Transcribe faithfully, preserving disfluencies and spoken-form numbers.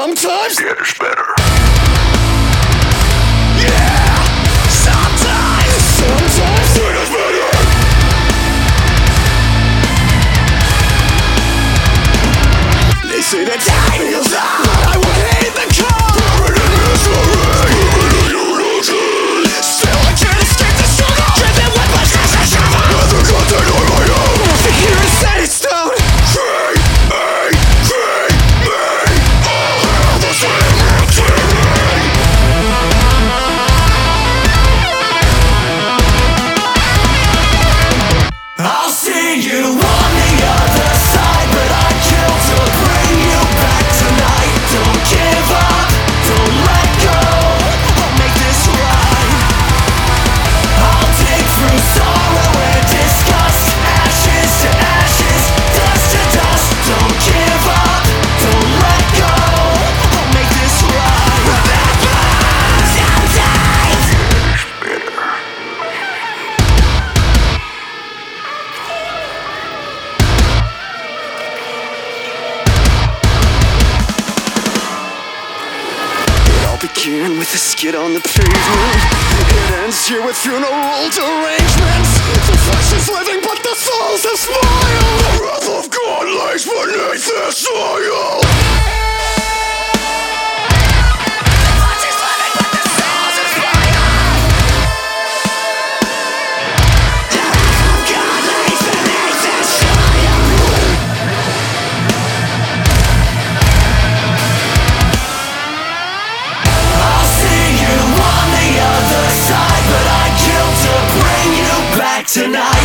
Sometimes it is better. Yeah, sometimes, sometimes it is better. They say that time heals all. I will hate the cold. Buried in misery, buried in unity. Still I can't escape the struggle. Driven with my stress and struggle. Never content on my own. Nothing here is set in stone. Free me, free me. All hail the same routine. I'll see you on the other side, but I killed to bring you back tonight. Don't give up, don't let go. I'll make this right. I'll dig through sorrow and disgust. Ashes to ashes, dust to dust. Don't give up, don't let go. I'll make this right. Sometimes begin with a skid on the pavement. It ends here with funeral arrangements. The flesh is living but the souls have smiled. The wrath of God lays beneath the soil. The flesh is living but the souls have smiled. The wrath of God lays beneath the soil. I'll see you on the other side, but I killed to bring you back tonight.